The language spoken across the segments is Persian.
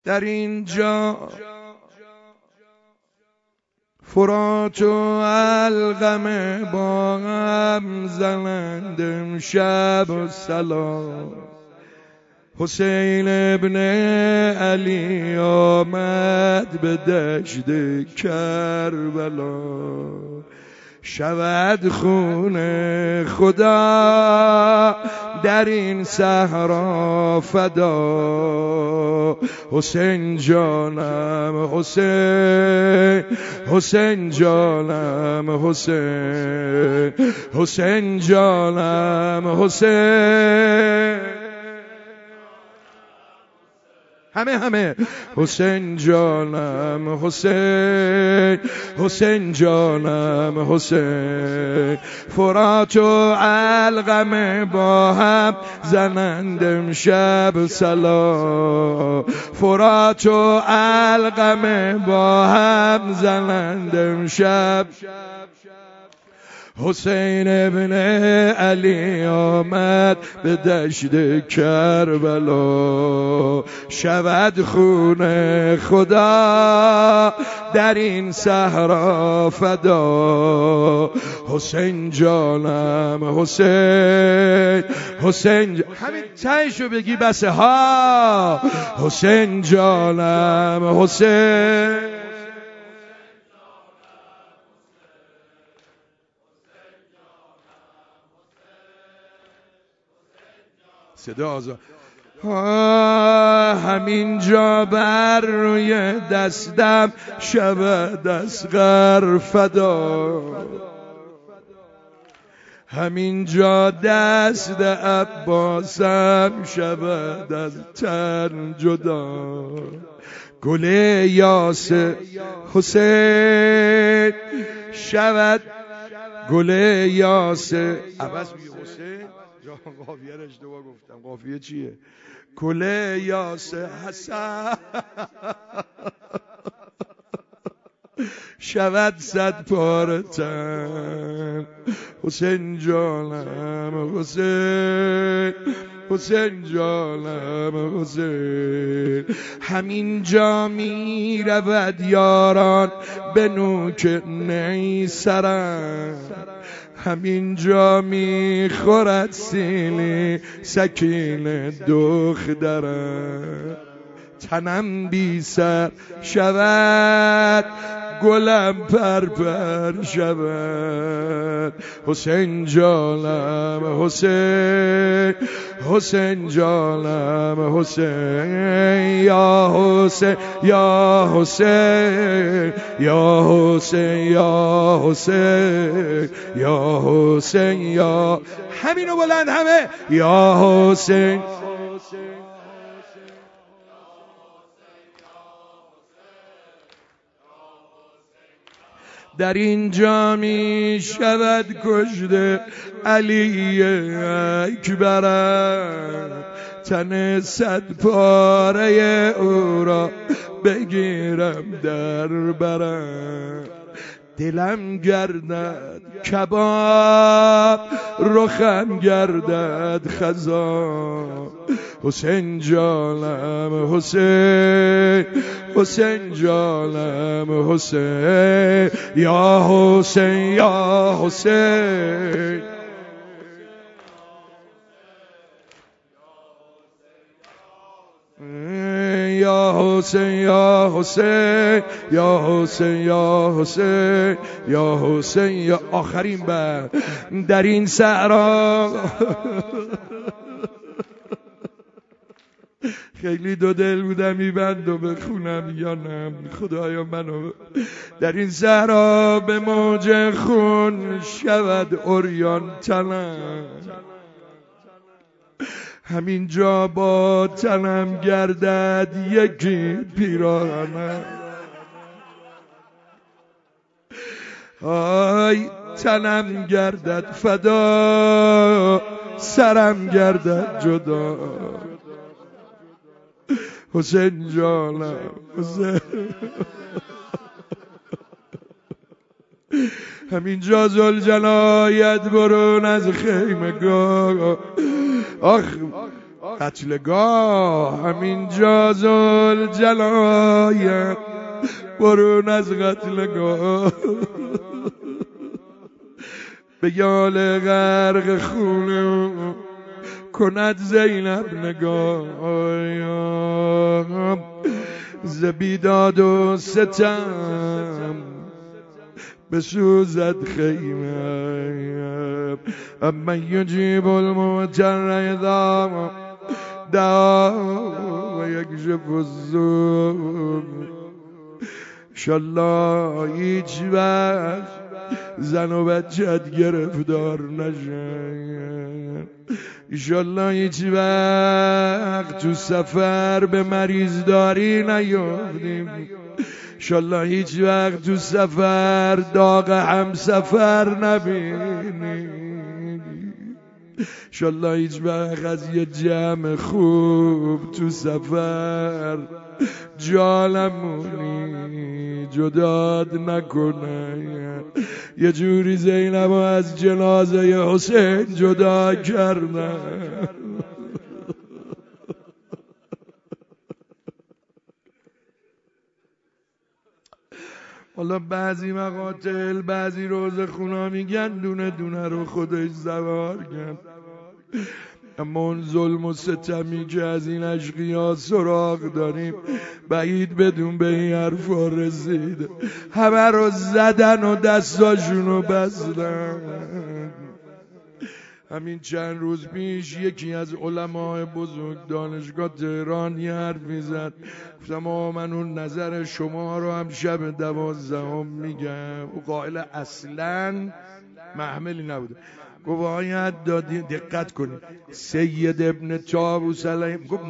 در اینجا فرات و علقمه با هم زنند امشب و سلام. حسین ابن علی آمد به دشت کربلا، شود خون خدا در این صحرا فدا. حسین جانم حسین، حسین جانم حسین، حسین جانم حسین. همه حسین جانم حسین، حسین جانم حسین. فرات و علقمه با هم زنند امشب سلام. فرات و علقمه با هم زنند امشب. حسین ابن علی آمد به دشت کربلا، شود خون خدا در این صحرا فدا. حسین جانم حسین، حسین همین تهشو بگی بسه ها. حسین جانم حسین. صدا آزاد. همینجا بر روی دستم شود اصغر فدا، همینجا دست عباسم شود از تن جدا. گل یاس حسین شود، گل یاس عباس میگه حسین، قافیه رو اشتباه گفتم. قافیه چیه؟ گل یاس حسن شود صد پاره تن. حسین جانم حسین، حسین جانم حسین. همینجا می رود یاران به نوک نیسرم، همینجا می خورد سینی سکین دخترم. تنم بی سر شود گلم پرپر شود. حسین جانم حسین، حسین جانم حسین. یا حسین یا حسین، یا حسین یا حسین، یا حسین یا همینو بلند همه. یا حسین در اینجا می شود کشته علی اکبرم، تن صد پاره او را بگیرم در برم. دلم گردد کباب رخم گردد خزان. حسین جانم حسین، حسین جانم حسین. یا حسین یا حسین. یا حسین یا حسین، یا حسین یا حسین، یا حسین یا آخرین بر در این صحرا. خیلی دو دل بودم میبند و بخونم یا نه. خدایا منو در این صحرا به موج خون شود عریان تنم، همینجا با تنم گردد یکی پیراهنم. آی تنم گردد فدا، سرم گردد جدا. حسین جانم حسین. همینجا زلجنایت برون از خیمگاه. آخ قتلگاه همینجا ذوالجلایه، برون از قتلگاه به یال غرق خونه کند زینب نگاه، ز بیداد و ستم بسوزد خیمه، اما یجیب المضطر اذا دعا و یکشف السوء. انشالله هیچ وقت زن و بچت گرفتار نشه، انشالله هیچ وقت تو سفر به مریض داری نیافتیم، انشالله هیچ وقت تو سفر داغ هم سفر نبینیم، انشالله هیچ وقت از یه جمع خوب تو سفر جالمونی جداد نکنه. یه جوری زینب از جنازه حسین جدا کردن. حالا بعضی مقاتل بعضی روز خونا میگن دونه دونه رو خودش زوار کرد، اما اون ظلم و ستمی که از این اشقیا سراغ داریم بعید بدون به این حرفا رسید. همه رو زدن و دستاشونو بستن. همین چند روز پیش یکی از علمای بزرگ دانشگاه تهران یه حرفی زد، گفتم من اون نظر شما رو هم شب 12 میگم. او قائل اصلاً محملی نبوده. گفت باید دادی دقت کنید، سید ابن طاووس علیه گفت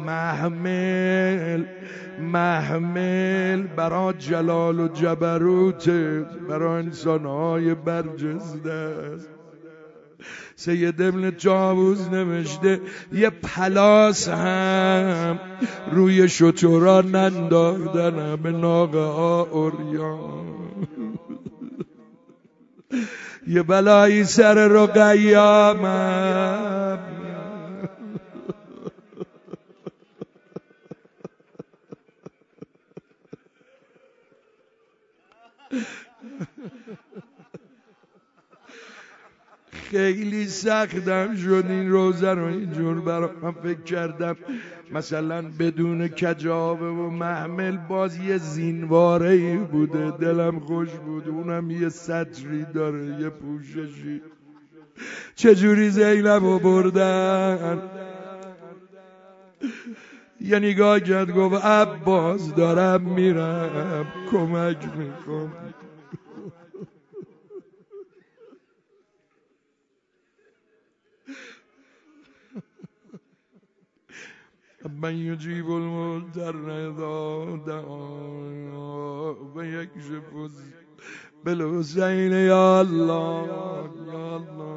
محمل برای جلال و جبروت، برای انسانهای برجسته است. سید ابن طاووس نوشته یه پلاس هم روی شترا ننداختن به ناقه ها عریان. یه بلایی سر رقیه من خیلی سختم شد این روزه رو اینجور برام فکر کردم مثلا بدون کجاوه و محمل باز یه زینواره‌ای بوده، دلم خوش بود، اونم یه سطری داره یه پوششی. چجوری زینب رو بردن؟ یه نگاه کرد گفت عباس دارم میرم کمک میکنم. من یجیب المضطر اذا دعا و یکشف بالحسین. یا الله یا الله.